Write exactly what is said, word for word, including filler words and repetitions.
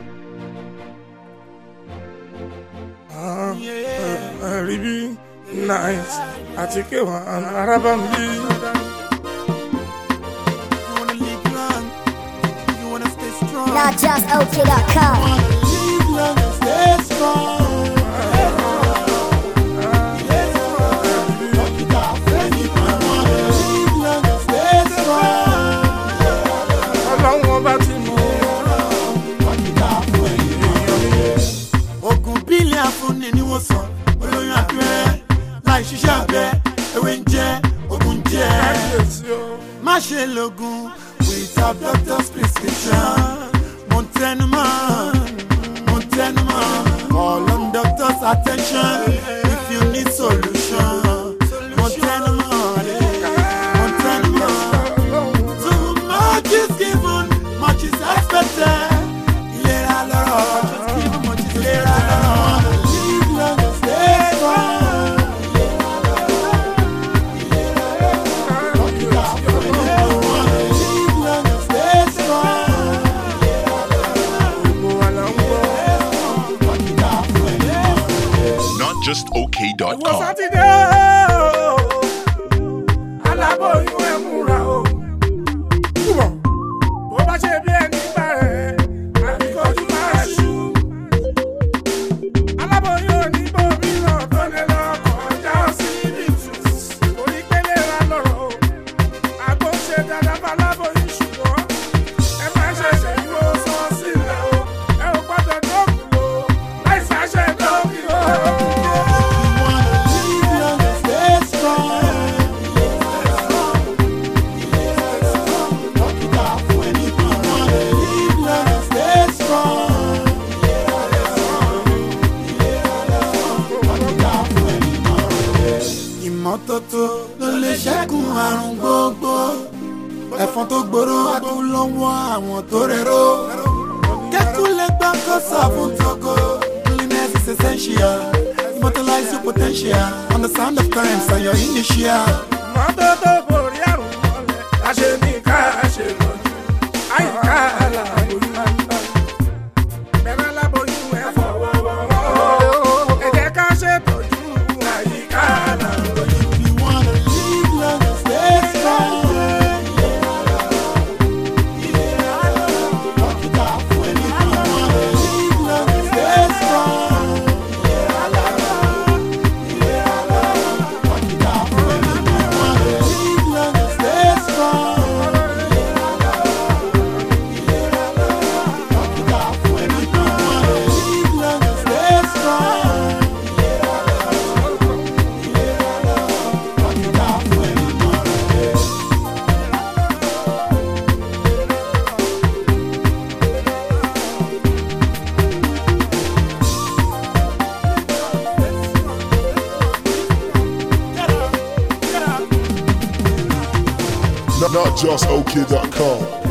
Ribi nice, àti kéwàá arábà ń bí. Not just O K dot com. Ọlọ́run ọba tí mo ogun bílẹ̀ afúnni ni wọ́n sọ olóyún abẹ́rẹ́ láì ṣiṣẹ́ abẹ ewé ń jẹ́ ogun jẹ́ má ṣe lògùn without doctor's prescription. Mo ń tẹnumọ́, mo ń tẹnumọ́, call on doctor's attention if you need solution. Mo ń tẹnumọ́, mo ń tẹnumọ́, too much is given, much is expected. Ìlera lọ́rọ̀, ìlera lọ́rọ̀, live long and stay strong. Not just O K dot Ìwọ com. Sátidé o, aláboyún ẹ̀ múra o. Túbọ̀, bó bá ṣe bí ẹni gbà rẹ̀, àbíkọ́jú máa ṣú. Aláboyún ò ní bòmí náà tó lé lọ kọjá ọsibítù. Orí pélé ra lọ́rọ̀ o, àgbo ń ṣe dáadáa bá aláboyún ṣùgbọ́n ẹ má ṣẹ̀ṣẹ̀ ìwọ sọ sílẹ̀ o. Ẹ ò gbọ́dọ̀ dọ́kù o, láì ṣàṣẹ dọ́kù o. Ìmọ́tótó ló lè ṣẹ́kun àrùn gbogbo. Ẹ̀fọn tó gbòòrò adùn lọ́wọ́ àwọn tó rẹ̀rọ. Kẹ́kùn lè gbà kó sàbùn tókò. Cleanliness is essential. Immortalize your potential. Understand the times and your initial. Mọ́tótó borí àrùn mọ́lẹ̀, àṣẹ ní ká ṣe lọ́jú. Àyíká aláboyún máa ń bá. Bẹ̀rẹ̀ aláboyún ẹ̀ fọwọ́ wọ́wọ́. Ẹ jẹ́ ká ṣètọ́jú àyíká aláboyún. You wanna live long and stay strong. Not just O K dot com.